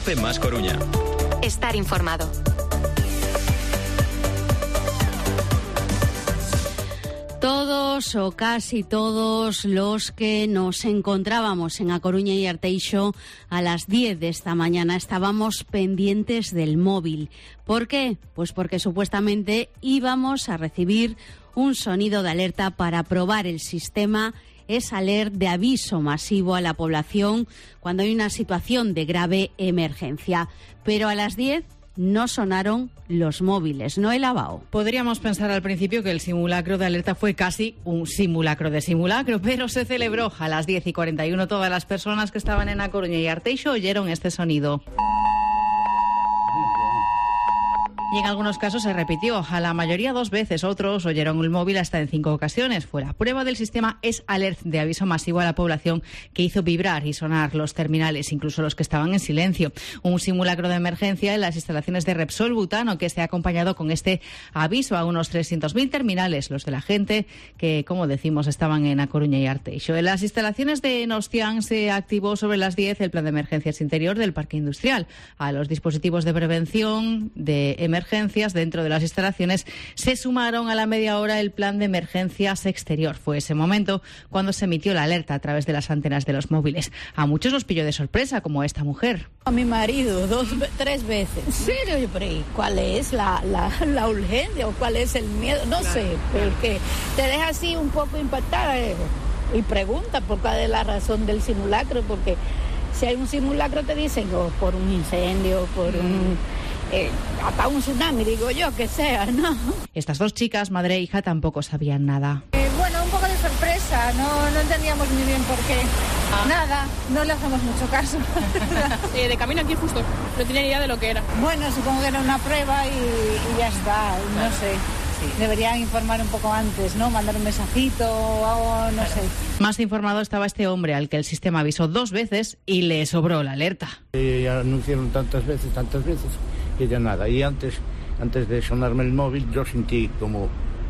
COPE más Coruña. Estar informado. Todos o casi todos los que nos encontrábamos en A Coruña y Arteixo a las 10 de esta mañana estábamos pendientes del móvil. ¿Por qué? Pues porque supuestamente íbamos a recibir un sonido de alerta para probar el sistema S-Alert de aviso masivo a la población cuando hay una situación de grave emergencia. Pero a las 10 no sonaron los móviles, ¿no, Elabao? Podríamos pensar al principio que el simulacro de alerta fue casi un simulacro de simulacro, pero se celebró a las 10:41. Todas las personas que estaban en A Coruña y Arteixo oyeron este sonido. Y en algunos casos se repitió, a la mayoría 2 veces, otros oyeron el móvil hasta en 5 ocasiones. Fue la prueba del sistema S-Alert de aviso masivo a la población que hizo vibrar y sonar los terminales, incluso los que estaban en silencio. Un simulacro de emergencia en las instalaciones de Repsol Butano que se ha acompañado con este aviso a unos 300.000 terminales, los de la gente que, como decimos, estaban en A Coruña y Arteixo. En las instalaciones de Nostián se activó sobre las 10 el plan de emergencias interior del parque industrial. A los dispositivos de prevención de emergencias dentro de las instalaciones se sumaron a la media hora el plan de emergencias exterior. Fue ese momento cuando se emitió la alerta a través de las antenas de los móviles. A muchos los pilló de sorpresa, como a esta mujer. A mi marido 3 veces. ¿En serio? Pero ¿cuál es la urgencia o cuál es el miedo? No sé, porque te deja así un poco impactada y pregunta por cuál es la razón del simulacro, porque si hay un simulacro te dicen por un incendio, por hasta un tsunami, digo yo, que sea, ¿no? Estas 2 chicas, madre e hija, tampoco sabían nada. Bueno, un poco de sorpresa, no entendíamos muy bien por qué. Nada, no le hacemos mucho caso. De camino aquí justo, no tenía ni idea de lo que era. Bueno, supongo que era una prueba y ya está, no sé. Deberían informar un poco antes, ¿no? Mandar un mensajito o algo, no sé. Más informado estaba este hombre al que el sistema avisó 2 veces y le sobró la alerta. Anunciaron tantas veces, que ya nada. Y antes de sonarme el móvil yo sentí como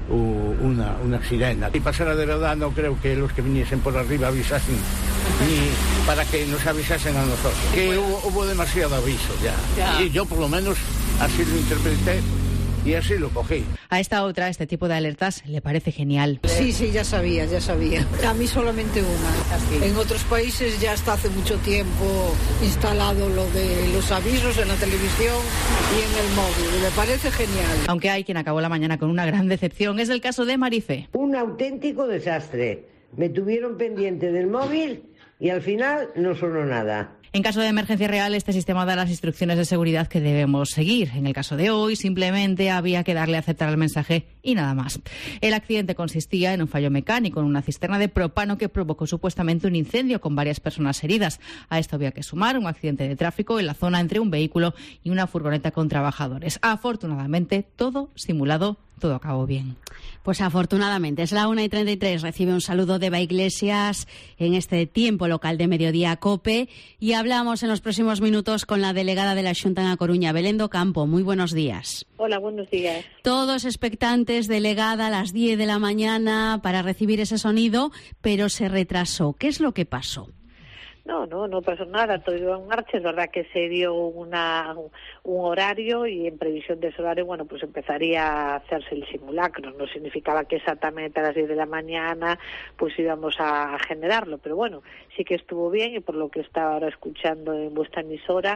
una sirena. Si pasara de verdad no creo que los que viniesen por arriba avisasen ni para que nos avisasen a nosotros. Que hubo demasiado aviso ya. Y yo por lo menos así lo interpreté. Y así lo cogí. A esta otra, este tipo de alertas le parece genial. Sí, ya sabía. A mí solamente una. En otros países ya está hace mucho tiempo instalado lo de los avisos en la televisión y en el móvil. Me parece genial. Aunque hay quien acabó la mañana con una gran decepción, es el caso de Marife. Un auténtico desastre. Me tuvieron pendiente del móvil y al final no sonó nada. En caso de emergencia real, este sistema da las instrucciones de seguridad que debemos seguir. En el caso de hoy, simplemente había que darle a aceptar el mensaje y nada más. El accidente consistía en un fallo mecánico en una cisterna de propano que provocó supuestamente un incendio con varias personas heridas. A esto había que sumar un accidente de tráfico en la zona entre un vehículo y una furgoneta con trabajadores. Afortunadamente, todo simulado, todo acabó bien. Pues afortunadamente, es la 1:33. Recibe un saludo de Eva Iglesias en este tiempo local de Mediodía COPE y hablamos en los próximos minutos con la delegada de la Xunta en A Coruña, Belén do Campo. Muy buenos días. Hola, buenos días. Todos expectantes, delegada, a las 10 de la mañana para recibir ese sonido, pero se retrasó. ¿Qué es lo que pasó? No pasó nada, todo iba en marcha. Es verdad que se dio un horario y en previsión de ese horario, bueno, pues empezaría a hacerse el simulacro. No significaba que exactamente a las 10 de la mañana pues íbamos a generarlo, pero bueno, sí que estuvo bien y por lo que estaba ahora escuchando en vuestra emisora,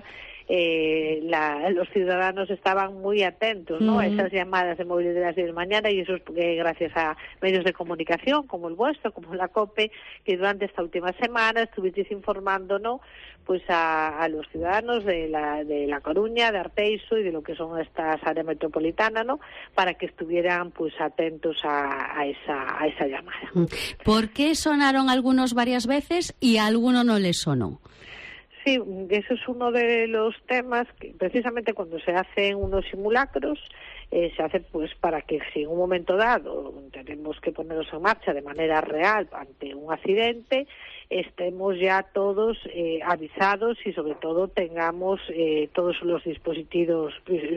los ciudadanos estaban muy atentos, ¿no? A esas llamadas de móviles de las 10 de la mañana y eso es gracias a medios de comunicación como el vuestro, como la COPE, que durante esta última semana estuvisteis informando, ¿no? Pues a los ciudadanos de la Coruña, de Arteixo y de lo que son estas áreas metropolitanas, ¿no? Para que estuvieran pues atentos a esa llamada. ¿Por qué sonaron algunos varias veces y a alguno no les sonó? Sí, eso es uno de los temas que precisamente cuando se hacen unos simulacros se hace pues para que si en un momento dado tenemos que ponerlos en marcha de manera real ante un accidente, estemos ya todos avisados y sobre todo tengamos todos los dispositivos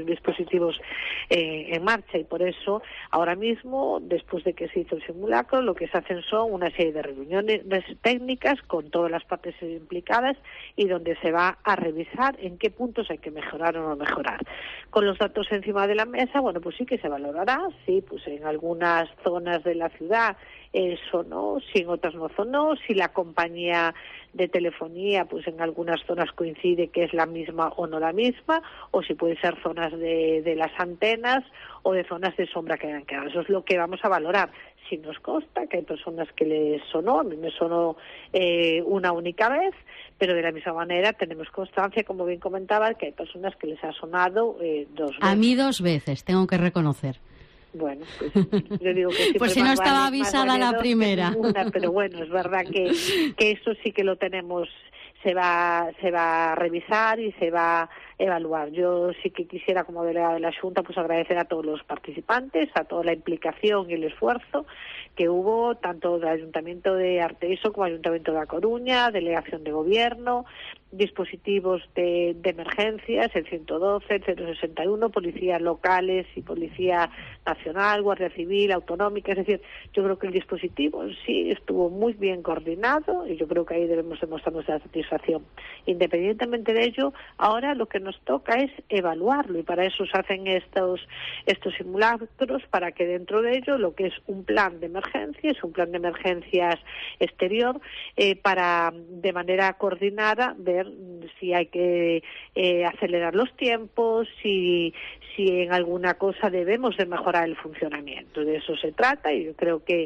en marcha. Y por eso ahora mismo, después de que se hizo el simulacro, lo que se hacen son una serie de reuniones técnicas con todas las partes implicadas y donde se va a revisar en qué puntos hay que mejorar o no mejorar. Con los datos encima de la mesa, bueno, pues sí que se valorará, sí, pues en algunas zonas de la ciudad sonó, si en otras no sonó, si la compañía de telefonía, pues en algunas zonas coincide que es la misma o no la misma, o si puede ser zonas de las antenas o de zonas de sombra que hayan quedado. Eso es lo que vamos a valorar. Si nos consta que hay personas que les sonó, a mí me sonó una única vez, pero de la misma manera tenemos constancia, como bien comentaba, que hay personas que les ha sonado 2 veces. A mí 2 veces, tengo que reconocer. Bueno, pues yo digo que pues si no estaba avisada la primera. Pero bueno, es verdad que eso sí que lo tenemos, se va a revisar y se va a evaluar. Yo sí que quisiera, como delegada de la Xunta, pues agradecer a todos los participantes, a toda la implicación y el esfuerzo que hubo, tanto del Ayuntamiento de Arteixo como Ayuntamiento de A Coruña, Delegación de Gobierno, dispositivos de emergencias, el 112, el 061, policías locales y Policía Nacional, Guardia Civil, Autonómica. Es decir, yo creo que el dispositivo en sí estuvo muy bien coordinado y yo creo que ahí debemos demostrar nuestra satisfacción. Independientemente de ello, ahora lo que nos toca es evaluarlo y para eso se hacen estos simulacros, para que dentro de ello lo que es un plan de emergencias, un plan de emergencias exterior, para de manera coordinada ver si hay que acelerar los tiempos, si en alguna cosa debemos de mejorar el funcionamiento. De eso se trata y yo creo que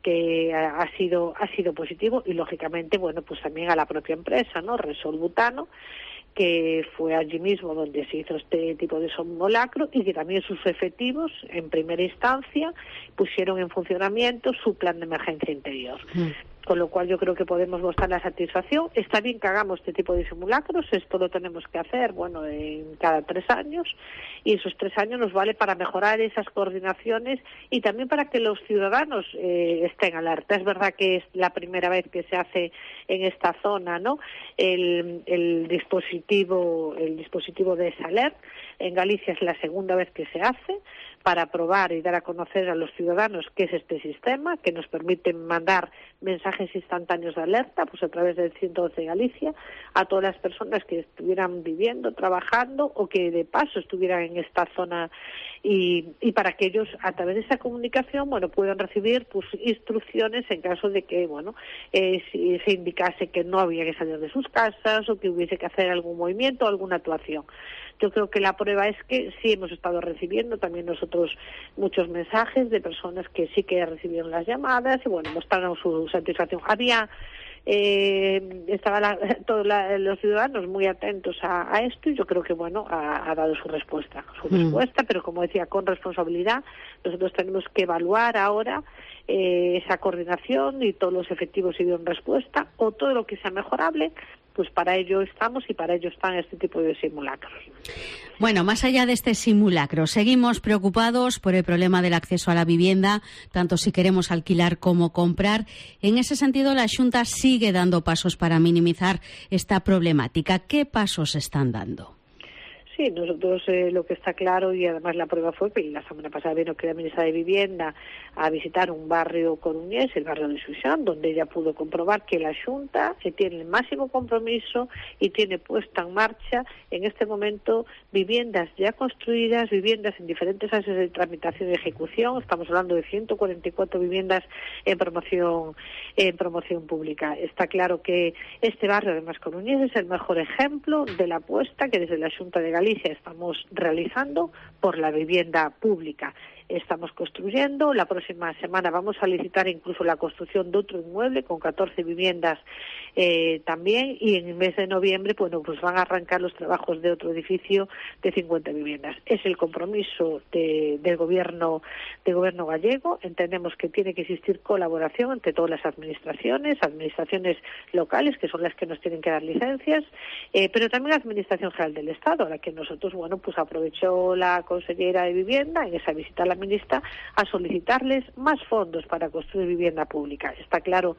ha sido positivo y lógicamente, bueno, pues también a la propia empresa, ¿no? Repsol Butano, que fue allí mismo donde se hizo este tipo de simulacro y que también sus efectivos, en primera instancia, pusieron en funcionamiento su plan de emergencia interior. Con lo cual yo creo que podemos mostrar la satisfacción. Está bien que hagamos este tipo de simulacros, esto lo tenemos que hacer, bueno, en cada 3 años, y esos 3 años nos vale para mejorar esas coordinaciones y también para que los ciudadanos estén alerta. Es verdad que es la primera vez que se hace en esta zona, ¿no?, el dispositivo de Salert. En Galicia es la segunda vez que se hace para probar y dar a conocer a los ciudadanos qué es este sistema, que nos permite mandar mensajes instantáneos de alerta, pues a través del 112 Galicia, a todas las personas que estuvieran viviendo, trabajando o que de paso estuvieran en esta zona y para que ellos a través de esa comunicación, bueno, puedan recibir pues instrucciones en caso de que, bueno, si se indicase que no había que salir de sus casas o que hubiese que hacer algún movimiento o alguna actuación. Yo creo que la prueba es que sí hemos estado recibiendo también nosotros muchos mensajes de personas que sí que recibieron las llamadas y, bueno, mostraron su satisfacción. Estaban todos los ciudadanos muy atentos a esto y yo creo que, bueno, ha dado su respuesta, pero como decía, con responsabilidad. Nosotros tenemos que evaluar ahora esa coordinación y todos los efectivos si dieron respuesta o todo lo que sea mejorable. Pues para ello estamos y para ello están este tipo de simulacros. Bueno, más allá de este simulacro, seguimos preocupados por el problema del acceso a la vivienda, tanto si queremos alquilar como comprar. En ese sentido, la Xunta sigue dando pasos para minimizar esta problemática. ¿Qué pasos están dando? Sí, nosotros lo que está claro, y además la prueba fue que la semana pasada vino que la ministra de Vivienda a visitar un barrio coruñés, el barrio de Xuxán, donde ella pudo comprobar que la Xunta tiene el máximo compromiso y tiene puesta en marcha en este momento viviendas ya construidas, viviendas en diferentes fases de tramitación y ejecución. Estamos hablando de 144 viviendas en promoción pública. Está claro que este barrio, además coruñés, es el mejor ejemplo de la apuesta que desde la Xunta de Galicia estamos realizando por la vivienda pública. Estamos construyendo, la próxima semana vamos a licitar incluso la construcción de otro inmueble con 14 viviendas también, y en el mes de noviembre pues van a arrancar los trabajos de otro edificio de 50 viviendas. Es el compromiso del gobierno gallego. Entendemos que tiene que existir colaboración entre todas las administraciones locales, que son las que nos tienen que dar licencias, pero también la Administración General del Estado, a la que nosotros, bueno, pues aprovechó la consellera de Vivienda en esa visita a la ministra a solicitarles más fondos para construir vivienda pública. Está claro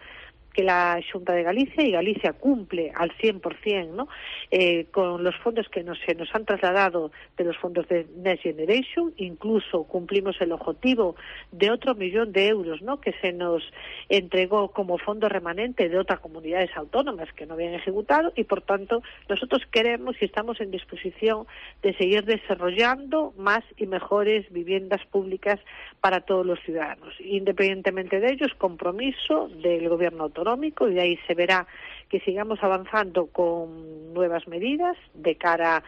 que la Xunta de Galicia, y Galicia cumple al 100%, ¿no? Con los fondos que se nos han trasladado de los fondos de Next Generation, incluso cumplimos el objetivo de otro 1 millón de euros, ¿no?, que se nos entregó como fondo remanente de otras comunidades autónomas que no habían ejecutado, y por tanto nosotros queremos y estamos en disposición de seguir desarrollando más y mejores viviendas públicas para todos los ciudadanos. Independientemente de ello, es compromiso del Gobierno autonómico, y de ahí se verá que sigamos avanzando con nuevas medidas de cara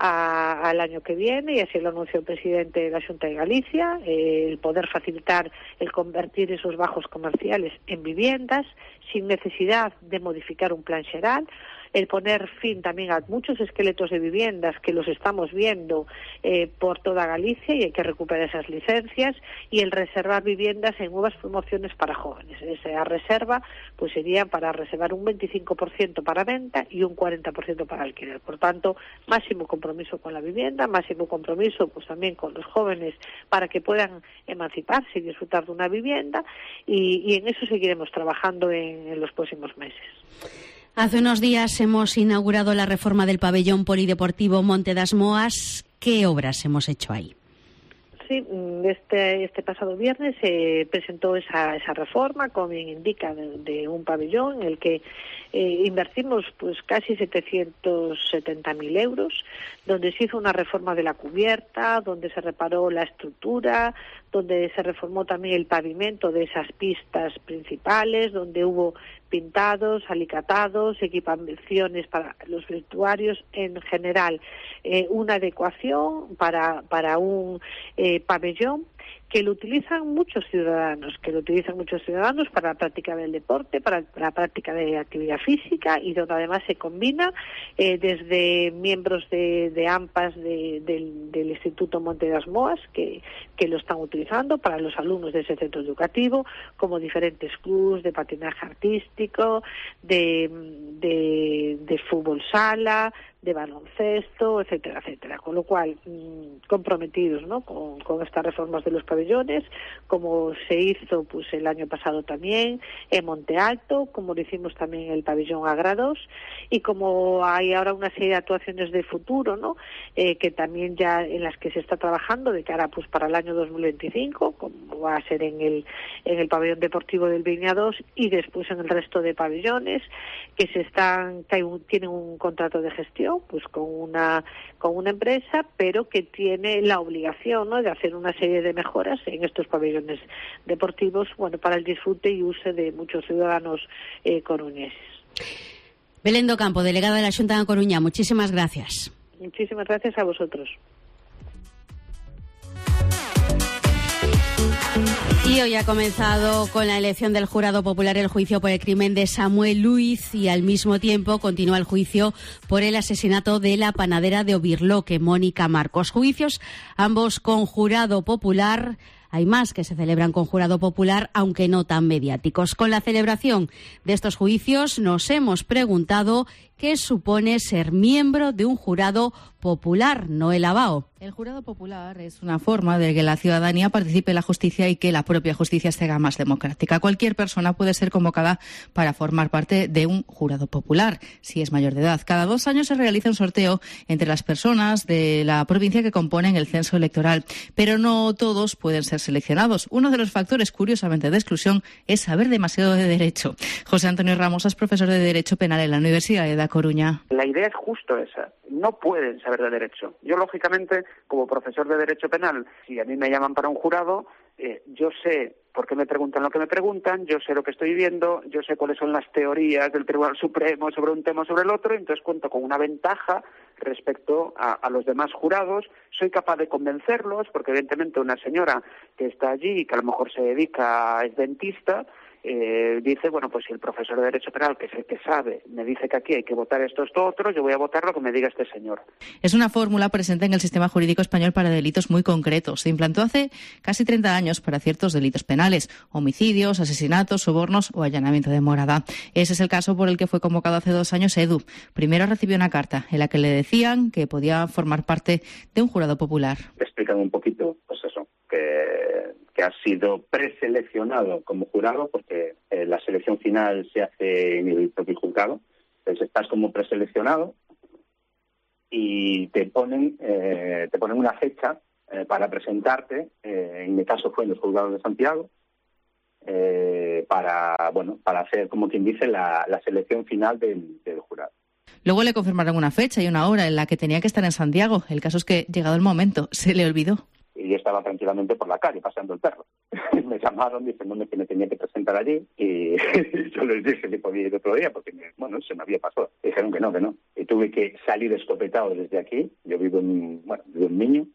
al año que viene, y así lo anunció el presidente de la Xunta de Galicia, el poder facilitar el convertir esos bajos comerciales en viviendas sin necesidad de modificar un plan xeral, el poner fin también a muchos esqueletos de viviendas que los estamos viendo por toda Galicia, y hay que recuperar esas licencias, y el reservar viviendas en nuevas promociones para jóvenes. Esa reserva pues sería para reservar un 25% para venta y un 40% para alquiler. Por tanto, máximo compromiso con la vivienda, máximo compromiso pues también con los jóvenes para que puedan emanciparse y disfrutar de una vivienda, y en eso seguiremos trabajando en los próximos meses. Hace unos días hemos inaugurado la reforma del pabellón polideportivo Monte das Moas. ¿Qué obras hemos hecho ahí? Sí, este pasado viernes se presentó esa reforma, como bien indica, de un pabellón en el que invertimos pues casi 770.000 euros, donde se hizo una reforma de la cubierta, donde se reparó la estructura, donde se reformó también el pavimento de esas pistas principales, donde hubo pintados, alicatados, equipaciones para los vestuarios, en general una adecuación para un pabellón que lo utilizan muchos ciudadanos, para la práctica del deporte, para la práctica de actividad física, y donde además se combina desde miembros de AMPAs del Instituto Monte das Moas, que lo están utilizando para los alumnos de ese centro educativo, como diferentes clubes de patinaje artístico, de fútbol sala, de baloncesto, etcétera, etcétera. Con lo cual, comprometidos, ¿no?, con estas reformas de los pabellones, como se hizo pues el año pasado también en Monte Alto, como lo hicimos también en el pabellón Agrados, y como hay ahora una serie de actuaciones de futuro, ¿no?, que también ya en las que se está trabajando de cara pues para el año 2025, como va a ser en el pabellón deportivo del Viña 2, y después en el resto de pabellones que tienen un contrato de gestión pues con una empresa, pero que tiene la obligación, ¿no?, de hacer una serie de mejoras en estos pabellones deportivos, bueno, para el disfrute y uso de muchos ciudadanos coruñeses. Belén do Campo, delegada de la Xunta de Coruña, muchísimas gracias. Muchísimas gracias a vosotros. Y hoy ha comenzado con la elección del jurado popular el juicio por el crimen de Samuel Luiz, y al mismo tiempo continúa el juicio por el asesinato de la panadera de Obirloque, Mónica Marcos. Juicios ambos con jurado popular. Hay más que se celebran con jurado popular, aunque no tan mediáticos. Con la celebración de estos juicios nos hemos preguntado qué supone ser miembro de un jurado popular. Noel Abao. El jurado popular es una forma de que la ciudadanía participe en la justicia y que la propia justicia se haga más democrática. Cualquier persona puede ser convocada para formar parte de un jurado popular, si es mayor de edad. Cada 2 años se realiza un sorteo entre las personas de la provincia que componen el censo electoral, pero no todos pueden ser seleccionados. Uno de los factores, curiosamente, de exclusión es saber demasiado de derecho. José Antonio Ramos es profesor de Derecho Penal en la Universidad de La Coruña. La idea es justo esa. No pueden saber de derecho. Yo, lógicamente, como profesor de Derecho Penal, si a mí me llaman para un jurado, yo sé por qué me preguntan lo que me preguntan, yo sé lo que estoy viendo, yo sé cuáles son las teorías del Tribunal Supremo sobre un tema o sobre el otro, entonces cuento con una ventaja respecto a los demás jurados. Soy capaz de convencerlos, porque evidentemente una señora que está allí y que a lo mejor es dentista, dice, bueno, pues si el profesor de Derecho Penal, que es el que sabe, me dice que aquí hay que votar esto otro, yo voy a votar lo que me diga este señor. Es una fórmula presente en el sistema jurídico español para delitos muy concretos. Se implantó hace casi 30 años para ciertos delitos penales, homicidios, asesinatos, sobornos o allanamiento de morada. Ese es el caso por el que fue convocado hace 2 años Edu. Primero recibió una carta en la que le decían que podía formar parte de un jurado popular. Te explican un poquito, pues eso, que que has sido preseleccionado como jurado, porque la selección final se hace en el propio juzgado. Entonces estás como preseleccionado y te ponen una fecha para presentarte. En mi caso fue en los juzgados de Santiago, para hacer, como quien dice, la selección final del jurado. Luego le confirmaron una fecha y una hora en la que tenía que estar en Santiago. El caso es que, llegado el momento, se le olvidó. Y yo estaba tranquilamente por la calle paseando el perro. Me llamaron diciéndome que me tenía que presentar allí y yo les dije que podía ir otro día porque se me había pasado. Dijeron que no. Y tuve que salir escopetado desde aquí. Yo vivo en Miño.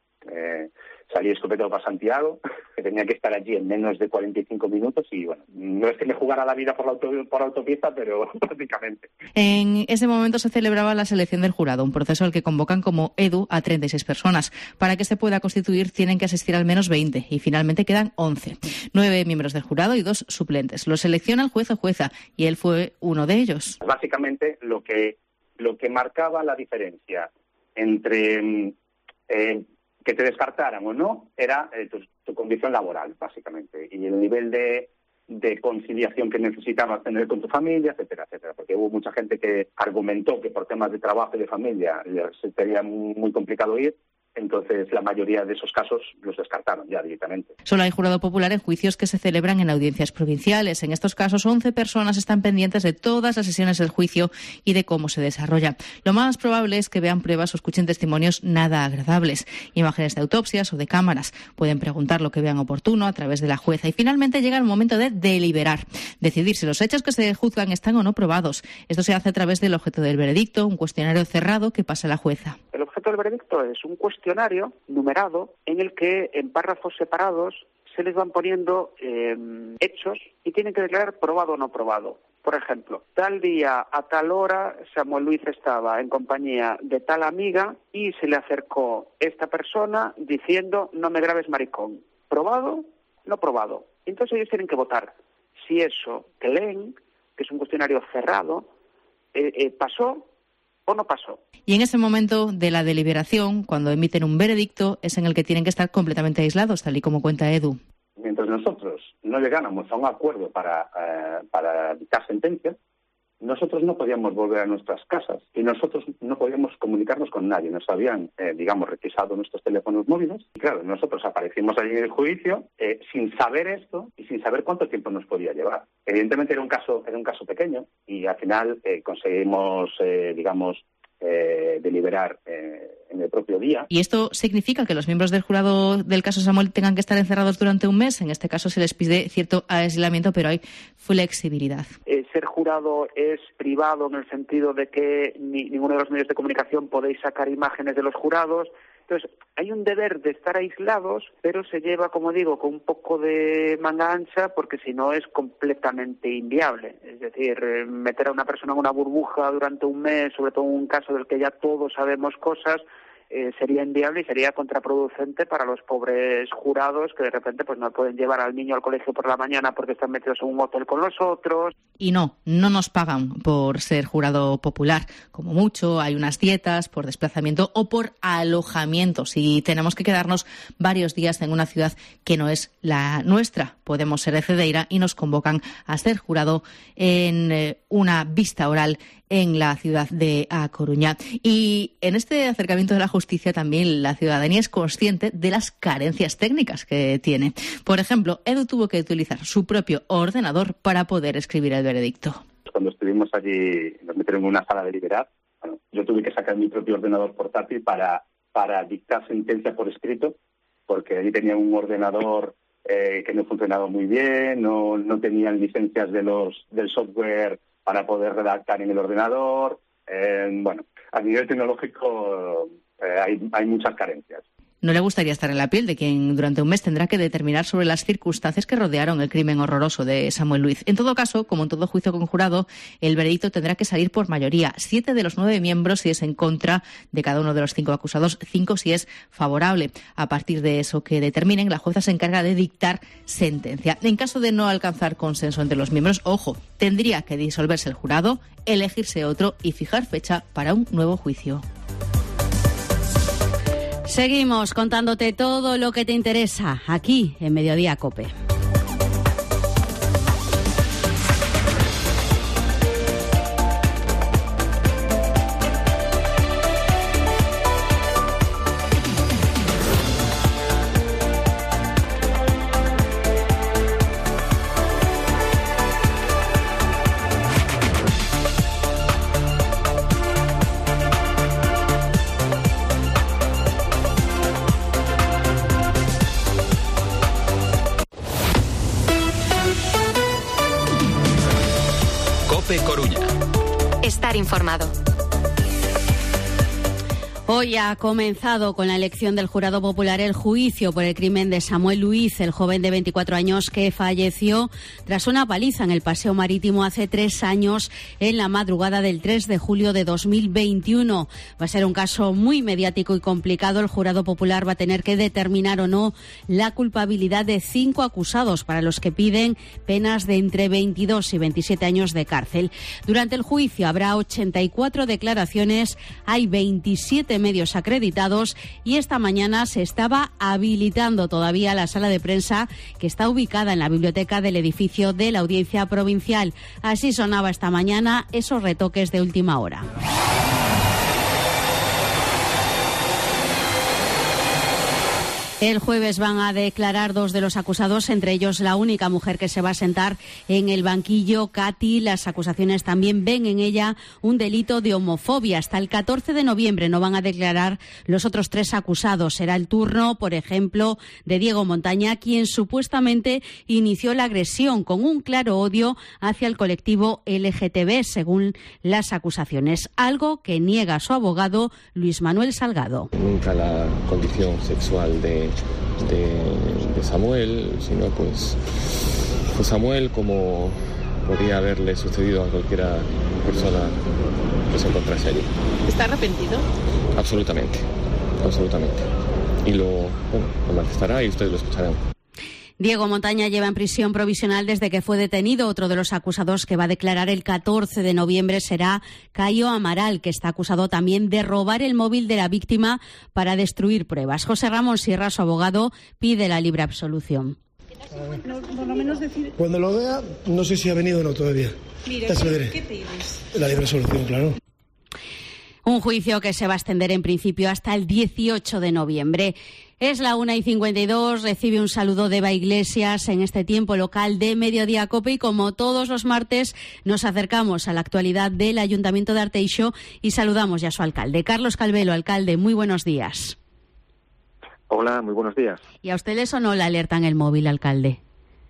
Salí escopetado para Santiago, que tenía que estar allí en menos de 45 minutos y no es que me jugara la vida por autopista, pero prácticamente. En ese momento se celebraba la selección del jurado, un proceso al que convocan como EDU a 36 personas. Para que se pueda constituir tienen que asistir al menos 20 y finalmente quedan 11. 9 miembros del jurado y 2 suplentes. Lo selecciona el juez o jueza y él fue uno de ellos. Básicamente lo que marcaba la diferencia entre que te descartaran o no era tu condición laboral, básicamente, y el nivel de conciliación que necesitabas tener con tu familia, etcétera, etcétera, porque hubo mucha gente que argumentó que por temas de trabajo y de familia les sería muy complicado ir. Entonces, la mayoría de esos casos los descartaron ya directamente. Solo hay jurado popular en juicios que se celebran en audiencias provinciales. En estos casos, 11 personas están pendientes de todas las sesiones del juicio y de cómo se desarrolla. Lo más probable es que vean pruebas o escuchen testimonios nada agradables, imágenes de autopsias o de cámaras. Pueden preguntar lo que vean oportuno a través de la jueza. Y finalmente llega el momento de deliberar, decidir si los hechos que se juzgan están o no probados. Esto se hace a través del objeto del veredicto, un cuestionario cerrado que pasa la jueza. El objeto del veredicto es un cuestionario numerado en el que en párrafos separados se les van poniendo hechos y tienen que declarar probado o no probado. Por ejemplo, tal día a tal hora Samuel Luis estaba en compañía de tal amiga y se le acercó esta persona diciendo no me grabes maricón. ¿Probado? No probado. Entonces ellos tienen que votar si eso que leen, que es un cuestionario cerrado, pasó o no pasó. Y en ese momento de la deliberación, cuando emiten un veredicto, es en el que tienen que estar completamente aislados, tal y como cuenta Edu. Mientras nosotros no llegáramos a un acuerdo para dictar sentencia, nosotros no podíamos volver a nuestras casas y nosotros no podíamos comunicarnos con nadie. Nos habían, requisado nuestros teléfonos móviles. Y claro, nosotros aparecimos allí en el juicio sin saber esto y sin saber cuánto tiempo nos podía llevar. Evidentemente era un caso pequeño y al final conseguimos, deliberar en el propio día. ¿Y esto significa que los miembros del jurado del caso Samuel tengan que estar encerrados durante un mes? En este caso se les pide cierto aislamiento, pero hay flexibilidad. Ser jurado es privado en el sentido de que ninguno de los medios de comunicación podéis sacar imágenes de los jurados. Entonces, hay un deber de estar aislados, pero se lleva, como digo, con un poco de manga ancha, porque si no es completamente inviable. Es decir, meter a una persona en una burbuja durante un mes, sobre todo en un caso del que ya todos sabemos cosas, sería inviable y sería contraproducente para los pobres jurados que de repente pues no pueden llevar al niño al colegio por la mañana porque están metidos en un hotel con los otros. Y no nos pagan por ser jurado popular. Como mucho hay unas dietas por desplazamiento o por alojamiento. Si tenemos que quedarnos varios días en una ciudad que no es la nuestra, podemos ser de Cedeira y nos convocan a ser jurado en una vista oral en la ciudad de A Coruña. Y en este acercamiento de la justicia también la ciudadanía es consciente de las carencias técnicas que tiene. Por ejemplo, Edu tuvo que utilizar su propio ordenador para poder escribir el veredicto. Cuando estuvimos allí, nos metieron en una sala de deliberar. Yo tuve que sacar mi propio ordenador portátil para dictar sentencia por escrito, porque allí tenía un ordenador que no funcionaba muy bien, no tenían licencias del software para poder redactar en el ordenador. A nivel tecnológico hay muchas carencias. No le gustaría estar en la piel de quien durante un mes tendrá que determinar sobre las circunstancias que rodearon el crimen horroroso de Samuel Luis. En todo caso, como en todo juicio con jurado, el veredicto tendrá que salir por mayoría. 7 de los 9 miembros si es en contra de cada uno de los 5 acusados, 5 si es favorable. A partir de eso que determinen, la jueza se encarga de dictar sentencia. En caso de no alcanzar consenso entre los miembros, ojo, tendría que disolverse el jurado, elegirse otro y fijar fecha para un nuevo juicio. Seguimos contándote todo lo que te interesa aquí en Mediodía COPE. Coruña. Estar informado. Hoy ha comenzado con la elección del jurado popular el juicio por el crimen de Samuel Luiz, el joven de 24 años que falleció tras una paliza en el Paseo Marítimo hace 3 años en la madrugada del 3 de julio de 2021. Va a ser un caso muy mediático y complicado. El jurado popular va a tener que determinar o no la culpabilidad de 5 acusados, para los que piden penas de entre 22 y 27 años de cárcel. Durante el juicio habrá 84 declaraciones, hay 27 medios acreditados y esta mañana se estaba habilitando todavía la sala de prensa que está ubicada en la biblioteca del edificio de la Audiencia Provincial. Así sonaba esta mañana esos retoques de última hora. El jueves van a declarar 2 de los acusados, entre ellos la única mujer que se va a sentar en el banquillo, Katy. Las acusaciones también ven en ella un delito de homofobia. Hasta el 14 de noviembre no van a declarar los otros 3 acusados. Será el turno, por ejemplo, de Diego Montaña, quien supuestamente inició la agresión con un claro odio hacia el colectivo LGTB, según las acusaciones. Algo que niega su abogado, Luis Manuel Salgado. Nunca la condición sexual de Samuel, sino pues Samuel, como podría haberle sucedido a cualquiera persona que se encontrase allí. ¿Está arrepentido? Absolutamente. Y lo manifestará y ustedes lo escucharán. Diego Montaña lleva en prisión provisional desde que fue detenido. Otro de los acusados que va a declarar el 14 de noviembre será Cayo Amaral, que está acusado también de robar el móvil de la víctima para destruir pruebas. José Ramón Sierra, su abogado, pide la libre absolución. Por lo menos decir... Cuando lo vea, no sé si ha venido o no todavía. Mira, ¿qué pides? La libre absolución, claro. Un juicio que se va a extender en principio hasta el 18 de noviembre. Es la 1:52, recibe un saludo de Eva Iglesias en este tiempo local de Mediodía COPE y como todos los martes nos acercamos a la actualidad del Ayuntamiento de Arteixo y saludamos ya a su alcalde. Carlos Calvelo, alcalde, muy buenos días. Hola, muy buenos días. ¿Y a usted le sonó la alerta en el móvil, alcalde?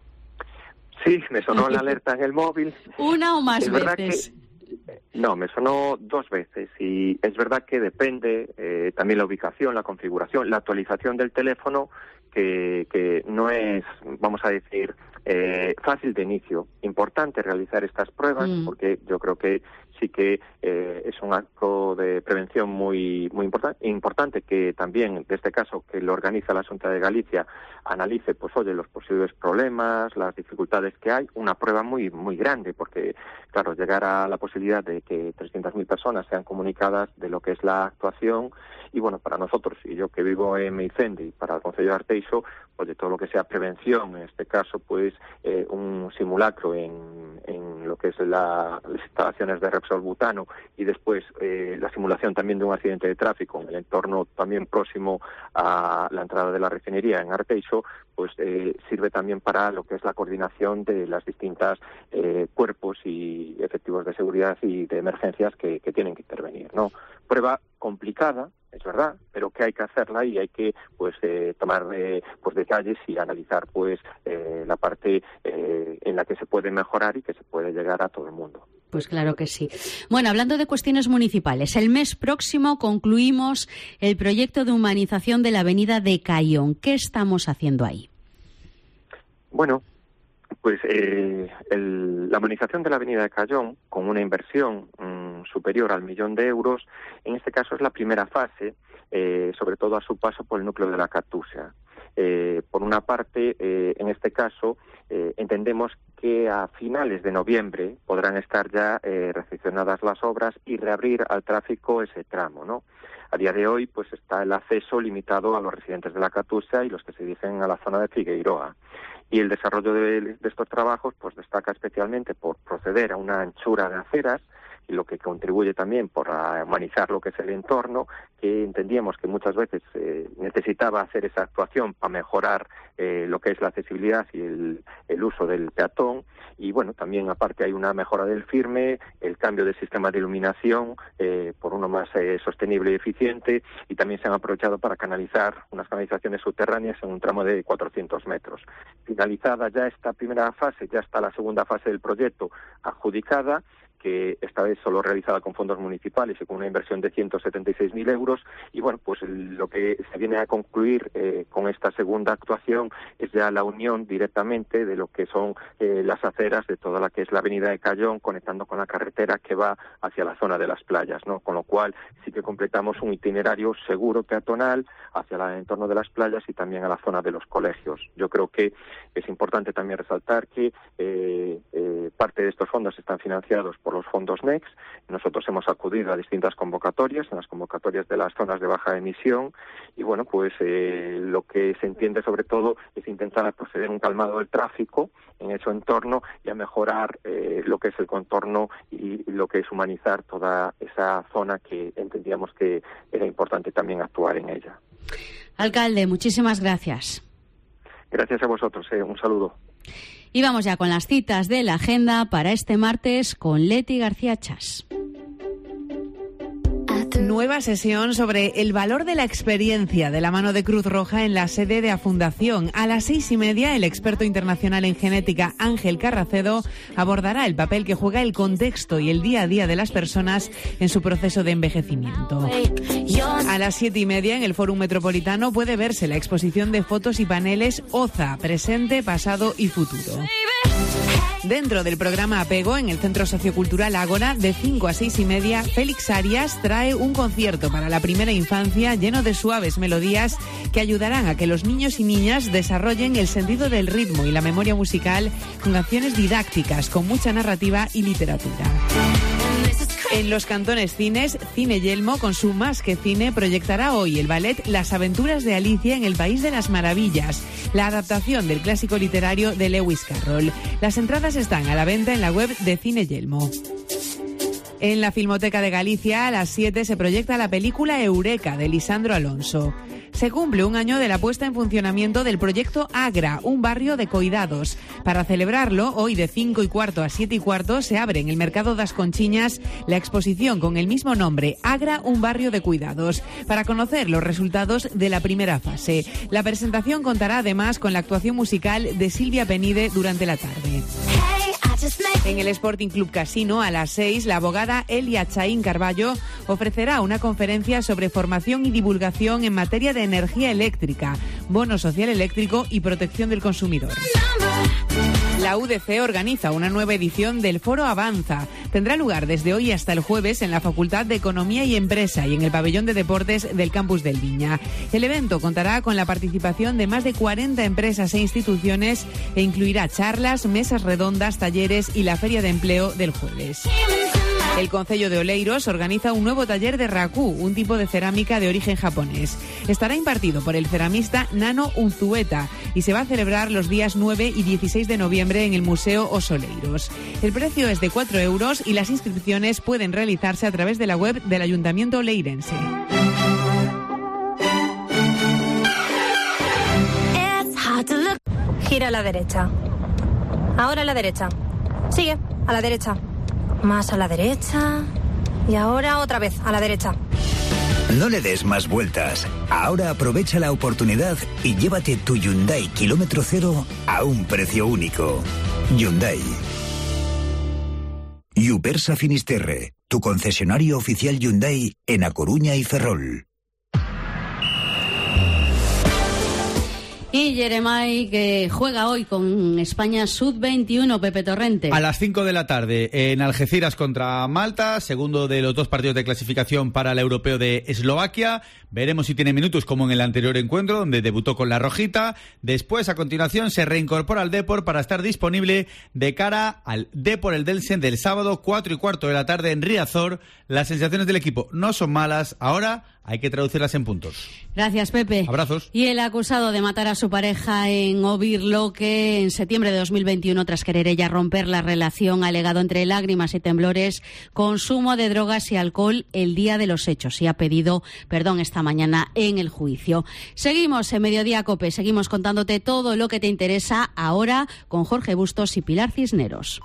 Sí, me sonó la alerta en el móvil. ¿Una o más veces? No, me sonó 2 veces y es verdad que depende también la ubicación, la configuración, la actualización del teléfono, que no es, vamos a decir, fácil de inicio. Importante realizar estas pruebas porque yo creo que sí que es un acto de prevención muy importante que también, en este caso, que lo organiza la Xunta de Galicia, analice, pues oye, los posibles problemas, las dificultades que hay, una prueba muy grande, porque, claro, llegar a la posibilidad de que 300.000 personas sean comunicadas de lo que es la actuación, y bueno, para nosotros, y yo que vivo en Meicende, y para el Concello de Arteixo, pues de todo lo que sea prevención, en este caso, pues un simulacro en lo que es las instalaciones de Repsol Butano y después la simulación también de un accidente de tráfico en el entorno también próximo a la entrada de la refinería en Arteixo, pues sirve también para lo que es la coordinación de las distintas cuerpos y efectivos de seguridad y de emergencias que tienen que intervenir, ¿no? Prueba complicada, es verdad, pero que hay que hacerla y hay que tomar detalles y analizar la parte en la que se puede mejorar y que se puede llegar a todo el mundo. Pues claro que sí. Bueno, hablando de cuestiones municipales, el mes próximo concluimos el proyecto de humanización de la avenida de Cayón. ¿Qué estamos haciendo ahí? Bueno, pues la humanización de la avenida de Cayón, con una inversión superior al 1 millón de euros, en este caso es la primera fase, sobre todo a su paso por el núcleo de la Cartusia. Por una parte, en este caso, entendemos que a finales de noviembre podrán estar ya recepcionadas las obras y reabrir al tráfico ese tramo, ¿no? A día de hoy, pues está el acceso limitado a los residentes de la Catuxa y los que se dirigen a la zona de Figueiroa. Y el desarrollo de estos trabajos, pues destaca especialmente por proceder a una anchura de aceras, y lo que contribuye también por humanizar lo que es el entorno, que entendíamos que muchas veces necesitaba hacer esa actuación para mejorar lo que es la accesibilidad y el uso del peatón. Y bueno, también aparte hay una mejora del firme, el cambio del sistema de iluminación por uno más sostenible y eficiente, y también se han aprovechado para canalizar unas canalizaciones subterráneas en un tramo de 400 metros. Finalizada ya esta primera fase, ya está la segunda fase del proyecto adjudicada, que esta vez solo realizada con fondos municipales y con una inversión de 176.000 euros. Y bueno, pues lo que se viene a concluir con esta segunda actuación es ya la unión directamente de lo que son las aceras de toda la que es la avenida de Cayón, conectando con la carretera que va hacia la zona de las playas, ¿no? Con lo cual sí que completamos un itinerario seguro peatonal hacia el entorno de las playas y también a la zona de los colegios. Yo creo que es importante también resaltar que parte de estos fondos están financiados por los fondos NEX. Nosotros hemos acudido a distintas convocatorias, en las convocatorias de las zonas de baja emisión, y bueno, pues lo que se entiende sobre todo es intentar proceder a un calmado del tráfico en ese entorno y a mejorar lo que es el contorno y lo que es humanizar toda esa zona que entendíamos que era importante también actuar en ella. Alcalde, muchísimas gracias. Gracias a vosotros, un saludo. Y vamos ya con las citas de la agenda para este martes con Leti García Chas. Nueva sesión sobre el valor de la experiencia de la mano de Cruz Roja en la sede de la Fundación. A las 6:30, el experto internacional en genética Ángel Carracedo abordará el papel que juega el contexto y el día a día de las personas en su proceso de envejecimiento. A las 7:30, en el Fórum Metropolitano, puede verse la exposición de fotos y paneles OZA, presente, pasado y futuro. Dentro del programa Apego, en el Centro Sociocultural Ágora, de 5 a 6:30, Félix Arias trae un concierto para la primera infancia lleno de suaves melodías que ayudarán a que los niños y niñas desarrollen el sentido del ritmo y la memoria musical con canciones didácticas, con mucha narrativa y literatura. En los Cantones Cines, Cine Yelmo, con su Más que Cine, proyectará hoy el ballet Las aventuras de Alicia en el País de las Maravillas, la adaptación del clásico literario de Lewis Carroll. Las entradas están a la venta en la web de Cine Yelmo. En la Filmoteca de Galicia, a las 7 se proyecta la película Eureka, de Lisandro Alonso. Se cumple un año de la puesta en funcionamiento del proyecto Agra, un barrio de coidados. Para celebrarlo, hoy de 5:15 a 7:15 se abre en el Mercado das Conchiñas la exposición con el mismo nombre, Agra, un barrio de cuidados, para conocer los resultados de la primera fase. La presentación contará además con la actuación musical de Silvia Penide durante la tarde. En el Sporting Club Casino, a las 6, la abogada Elia Chaín Carballo ofrecerá una conferencia sobre formación y divulgación en materia de energía eléctrica, bono social eléctrico y protección del consumidor. La UDC organiza una nueva edición del Foro Avanza. Tendrá lugar desde hoy hasta el jueves en la Facultad de Economía y Empresa y en el Pabellón de Deportes del Campus del Viña. El evento contará con la participación de más de 40 empresas e instituciones e incluirá charlas, mesas redondas, talleres y la Feria de Empleo del jueves. El Concello de Oleiros organiza un nuevo taller de raku, un tipo de cerámica de origen japonés. Estará impartido por el ceramista Nano Unzueta y se va a celebrar los días 9 y 16 de noviembre en el Museo Os Oleiros. El precio es de 4 euros y las inscripciones pueden realizarse a través de la web del Ayuntamiento Oleirense. Gira a la derecha. Ahora a la derecha. Sigue, a la derecha. Más a la derecha. Y ahora otra vez, a la derecha. No le des más vueltas. Ahora aprovecha la oportunidad y llévate tu Hyundai kilómetro cero a un precio único. Hyundai. Yupersa Finisterre, tu concesionario oficial Hyundai en A Coruña y Ferrol. Y Jeremai, que juega hoy con España Sub-21, Pepe Torrente. A las 5 de la tarde en Algeciras contra Malta, segundo de los 2 partidos de clasificación para el europeo de Eslovaquia. Veremos si tiene minutos como en el anterior encuentro, donde debutó con la rojita. Después, a continuación, se reincorpora al Depor para estar disponible de cara al Depor el Delsen del sábado, 4:15 de la tarde en Riazor. Las sensaciones del equipo no son malas. Ahora hay que traducirlas en puntos. Gracias, Pepe. Abrazos. Y el acusado de matar a su pareja en Ovirloque en septiembre de 2021, tras querer ella romper la relación, ha alegado entre lágrimas y temblores consumo de drogas y alcohol el día de los hechos y ha pedido perdón esta mañana en el juicio. Seguimos en Mediodía COPE, seguimos contándote todo lo que te interesa ahora con Jorge Bustos y Pilar Cisneros.